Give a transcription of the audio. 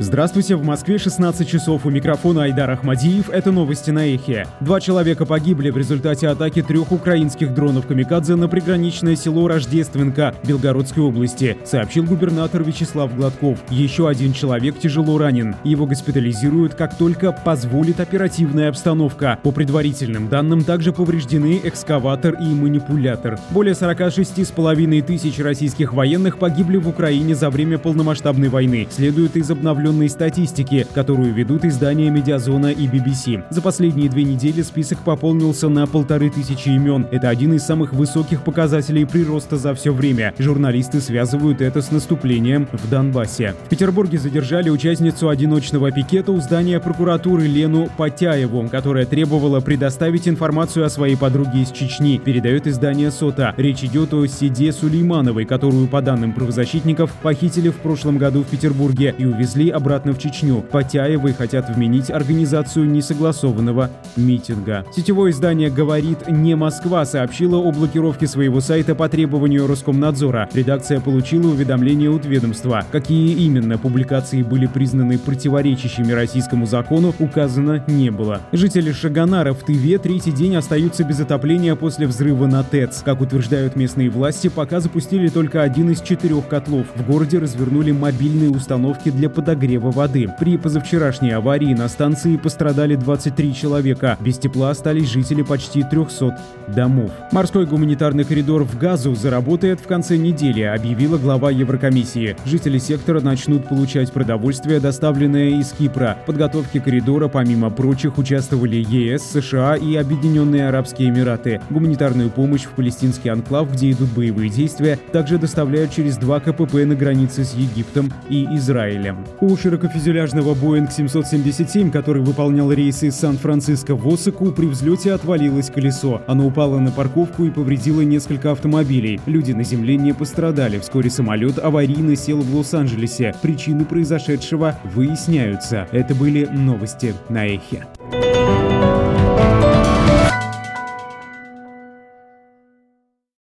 Здравствуйте, в Москве 16 часов, у микрофона Айдар Ахмадиев. Это новости на Эхе. 2 человека погибли в результате атаки 3 украинских дронов «Камикадзе» на приграничное село Рождественка Белгородской области, сообщил губернатор Вячеслав Гладков. Еще 1 человек тяжело ранен. Его госпитализируют, как только позволит оперативная обстановка. По предварительным данным, также повреждены экскаватор и манипулятор. Более 46,5 тысяч российских военных погибли в Украине за время полномасштабной войны, следует из обновленной статистики, которую ведут издания «Медиазона» и BBC. За последние 2 недели список пополнился на 1500 имен. Это один из самых высоких показателей прироста за все время. Журналисты связывают это с наступлением в Донбассе. В Петербурге задержали участницу одиночного пикета у здания прокуратуры Лену Потяеву, которая требовала предоставить информацию о своей подруге из Чечни, передает издание «Сота». Речь идет о Сиде Сулеймановой, которую, по данным правозащитников, похитили в прошлом году в Петербурге и увезли обратно в Чечню. Потяевой хотят вменить организацию несогласованного митинга. Сетевое издание «Говорит не Москва» сообщило о блокировке своего сайта по требованию Роскомнадзора. Редакция получила уведомление от ведомства. Какие именно публикации были признаны противоречащими российскому закону, указано не было. Жители Шагонара в Тыве 3-й день остаются без отопления после взрыва на ТЭЦ. Как утверждают местные власти, пока запустили только 1 из 4 котлов. В городе развернули мобильные установки для подогрева воды. При позавчерашней аварии на станции пострадали 23 человека. Без тепла остались жители почти 300 домов. Морской гуманитарный коридор в Газу заработает в конце недели, объявила глава Еврокомиссии. Жители сектора начнут получать продовольствие, доставленное из Кипра. В подготовке коридора, помимо прочих, участвовали ЕС, США и Объединенные Арабские Эмираты. Гуманитарную помощь в палестинский анклав, где идут боевые действия, также доставляют через 2 КПП на границе с Египтом и Израилем. У широкофюзеляжного Boeing 777, который выполнял рейсы из Сан-Франциско в Осаку, при взлете отвалилось колесо. Оно упало на парковку и повредило несколько автомобилей. Люди на земле не пострадали. Вскоре самолет аварийно сел в Лос-Анджелесе. Причины произошедшего выясняются. Это были новости на Эхе.